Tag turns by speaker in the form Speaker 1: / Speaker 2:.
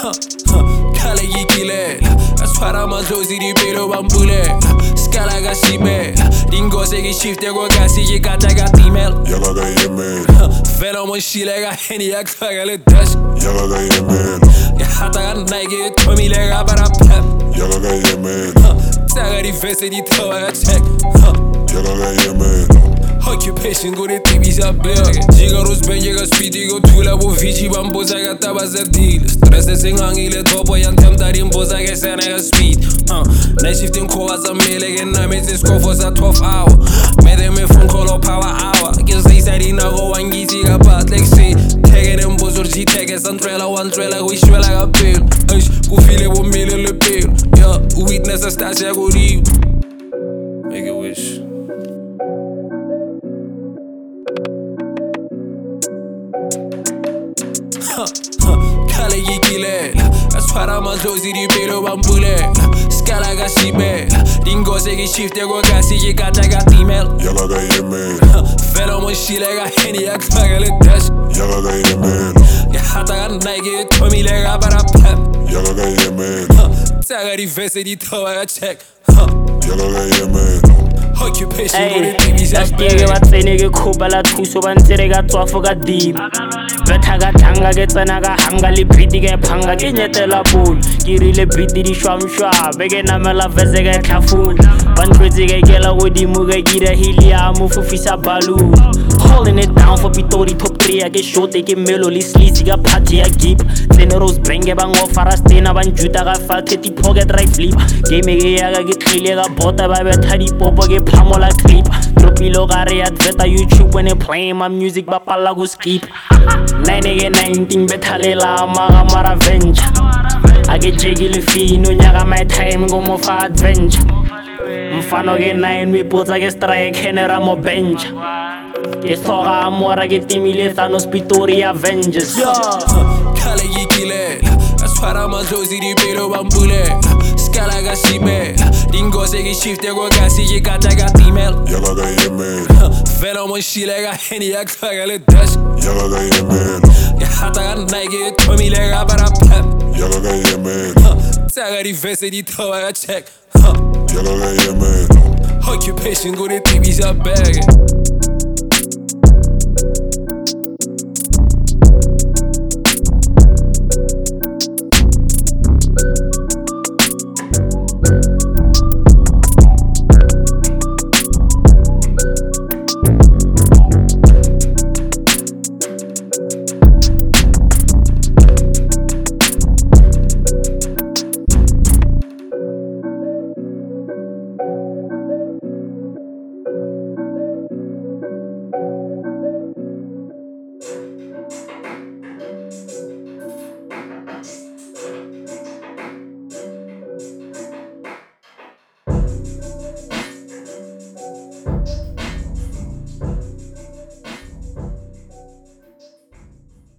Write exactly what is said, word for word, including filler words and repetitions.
Speaker 1: Kalegikilela asfara mazozi ribero bambulela Skala gasimela Dingo segi shifte go gasi ye gata gatimel
Speaker 2: Yaga ga yemel
Speaker 1: Velo mon shile ga heni ya kagale dash
Speaker 2: Yaga ga yemel
Speaker 1: Ya hata ga naige tomi le ga bara pep
Speaker 2: Yaga ga yemel
Speaker 1: Saga di vese di toa ga check
Speaker 2: Yaga ga yemel
Speaker 1: Occupation go de tibis a beg Gigaros ben llega speedy go tula bo vici bamboza ga tabaza deal Stress sing hangile topo yan temtari mboza ga sena ga speed Night shifting ko as a mele gen na me sco for za twelve hour Me de me phone call or power hour Get say sari na go wangiti ga pat like say Take them bozor ji take us and trailer one trailer we shwe like a bill Ish ku feel bo mele le bill Yeah witness a stash ya go deep Make a wish Kalegikilela asfara mazozi ribero bambulela Skala gasimela Dingo segi shifte go gasi ye gata gatimel
Speaker 2: Yaga ga yemel
Speaker 1: Velo mon shile ga heni ya kagale dash
Speaker 2: Yaga ga yemel
Speaker 1: Ya hata ga naige tomi le ga bara pep
Speaker 2: Yaga ga yemel
Speaker 1: Saga di vese di toa ga check
Speaker 2: Yaga ga yemel
Speaker 1: Occupation go de tibis a
Speaker 3: Nge ba tsene ke khoba la thuso ba ntsere ka tswafo ka deep Betha ka thanga ke tsena ka hanga le beat ke phanga ke nyetela bol ke rile beat di shwamshwa be ke namela vese ke tlhafula ba ntlwetse ke kela godimo ke gira helium fufisa balloon holding it down for Pitori top three ke shot ke melo le sleazy ka party ya gip tsene rose bang ba ngofara stena ba njuta ka fa thirty pocket right flip game ke ya ka ke tlile ka bota ba betha di popo ke phamola clip tropilo gare advert YouTube when they playing my music ba palla go skip nine ke nineteen bethalela maga mara venture ake jegile fino nyaka my time go mo fa adventure mfano ke nine we putsa ke strike henera mo bench ke soga mora ke timile Thanos Pitori Avengers
Speaker 1: Kalegikilela asfara mazozi ribero bambulela Skala gasimela Dingo segi shifte go gasi ye gata gatimel
Speaker 2: Yaga ga yemel
Speaker 1: Velo mon shile ga heni ya kagale dash
Speaker 2: Yaga ga yemel
Speaker 1: Ya hata ga naige tomi le ga bara pep
Speaker 2: Yaga ga yemel
Speaker 1: Saga di vese di toa ga check
Speaker 2: Yaga ga yemel
Speaker 1: Occupation go de tibis a beg